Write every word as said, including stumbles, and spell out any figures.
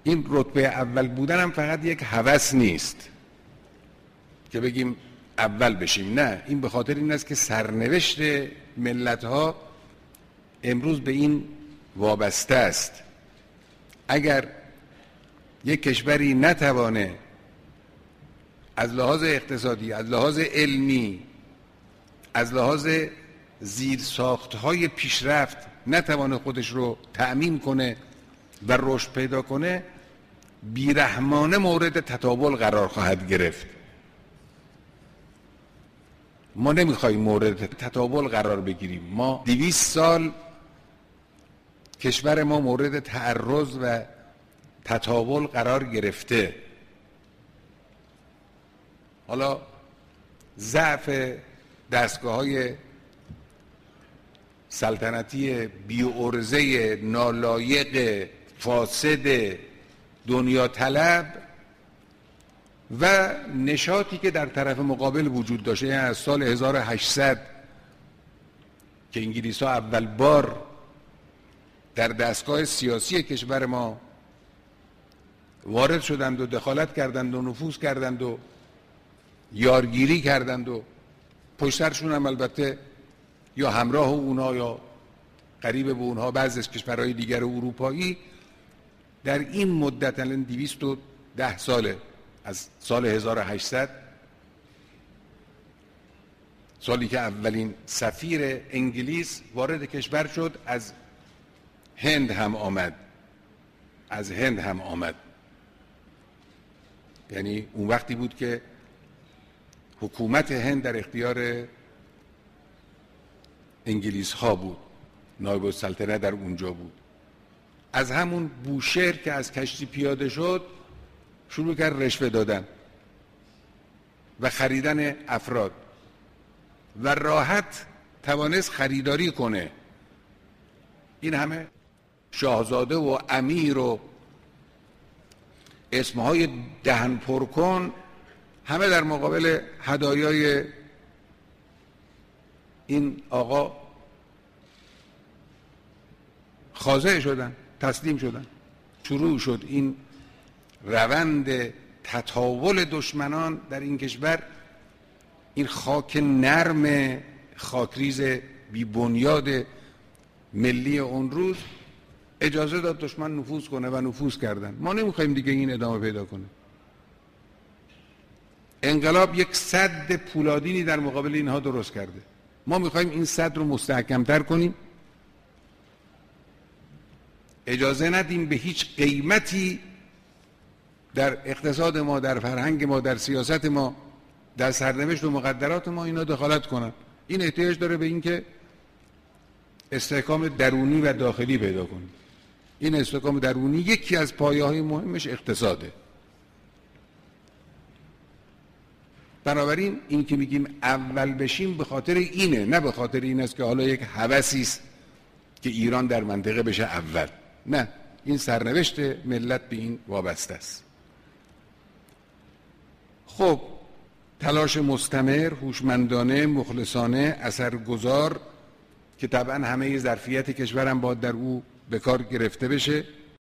این رتبه اول بودن هم فقط یک هوس نیست که بگیم اول بشیم، نه، این به خاطر این است که سرنوشت ملت‌ها امروز به این وابسته است. اگر یک کشوری نتوانه از لحاظ اقتصادی، از لحاظ علمی، از لحاظ زیرساخت‌های پیشرفت نتوانه خودش رو تأمین کنه و رشد پیدا کنه، بیرحمانه مورد تطاول قرار خواهد گرفت. ما نمیخوایم مورد تطاول قرار بگیریم. ما دویست سال کشور ما مورد تعرض و تطاول قرار گرفته. حالا ضعف دستگاه‌های سلطنتی بی‌عرضه، نالایق، فاسد، دنیا طلب و نشاطی که در طرف مقابل وجود داشته، یعنی از سال هزار و هشتصد که انگلیس‌ها اول بار در دستگاه سیاسی کشور ما وارد شدند و دخالت کردند و نفوذ کردند و یارگیری کردند و پشت سرشون هم البته یا همراه اونا یا قریب به اونها بعضی از کشورهای دیگر اروپایی، در این مدت الان دویست و ده ساله، از سال هزار و هشتصد، سالی که اولین سفیر انگلیس وارد کشور شد، از هند هم آمد از هند هم آمد یعنی اون وقتی بود که حکومت هند در اختیار انگلیس ها بود، نایب السلطنه در اونجا بود. از همون بوشهر که از کشتی پیاده شد شروع کرد رشوه دادن و خریدن افراد و راحت توانست خریداری کنه. این همه شاهزاده و امیر و اسمهای دهن پرکن همه در مقابل هدایای این آقا خاضع شدن، تسلیم شدن. شروع شد این روند تطاول دشمنان در این کشور. این خاک نرم خاکریز بی بنیاد ملی اون روز اجازه داد دشمن نفوذ کنه و نفوذ کردن. ما نمیخوایم دیگه این ادامه پیدا کنه. انقلاب یک سد پولادینی در مقابل اینها درست کرده. ما میخوایم این سد رو مستحکم‌تر کنیم، اجازه ندیم به هیچ قیمتی در اقتصاد ما، در فرهنگ ما، در سیاست ما، در سرنوشت و مقدرات ما اینا دخالت کنن. این احتیاج داره به این که استحکام درونی و داخلی پیدا کنیم. این استحکام درونی یکی از پایه‌های مهمش اقتصاده. بنابراین این که میگیم اول بشیم به خاطر اینه، نه به خاطر این است که حالا یک هوسی است که ایران در منطقه بشه اول. نه، این سرنوشت ملت به این وابسته است. خب تلاش مستمر، هوشمندانه، مخلصانه، اثرگذار که طبعا همه ظرفیت کشورم باید در او به کار گرفته بشه